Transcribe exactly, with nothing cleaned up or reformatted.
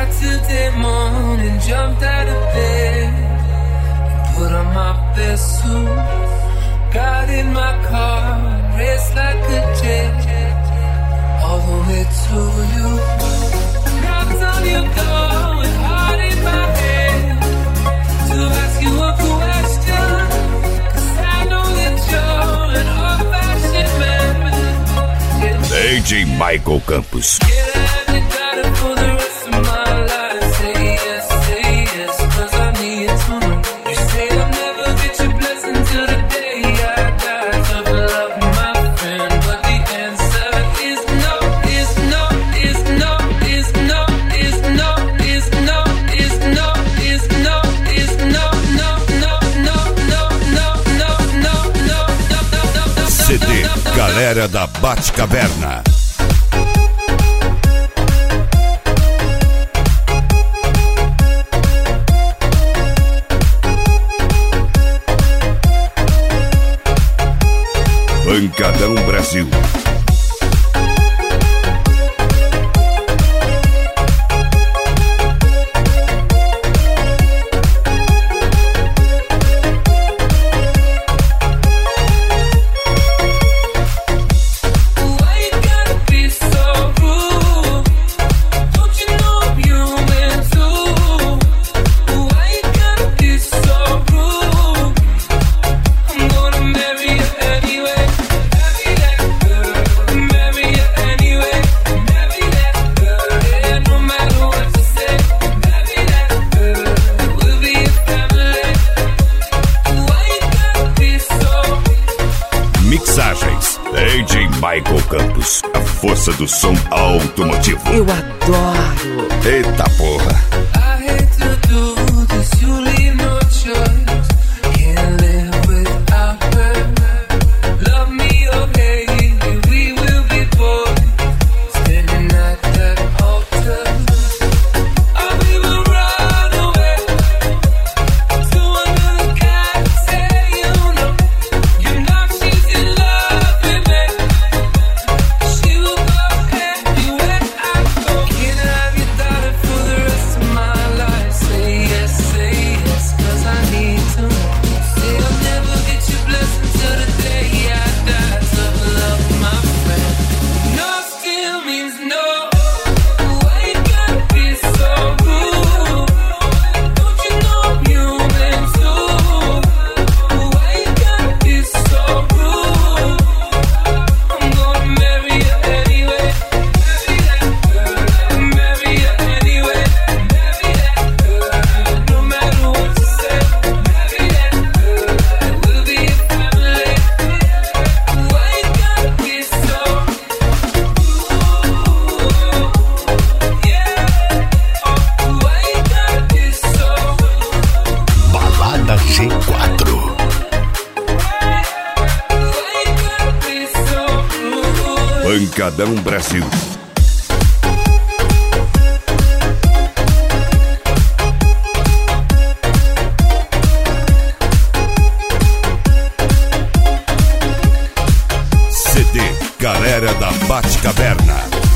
till the morning, jumped out of bed and put on my best suit. Got in my car, raced like a jet, all the way to you. Knocked on your door with heart in my head to ask you a question, 'cause I know that you're an old-fashioned man. D J Michael Campos. C D Galera da Batcaverna. Pancadão Brasil. Mixagens D J Michael Campos, a força do som automotivo. Eu adoro. Eita porra. G quatro. Pancadão Brasil. C D Galera da Batcaverna.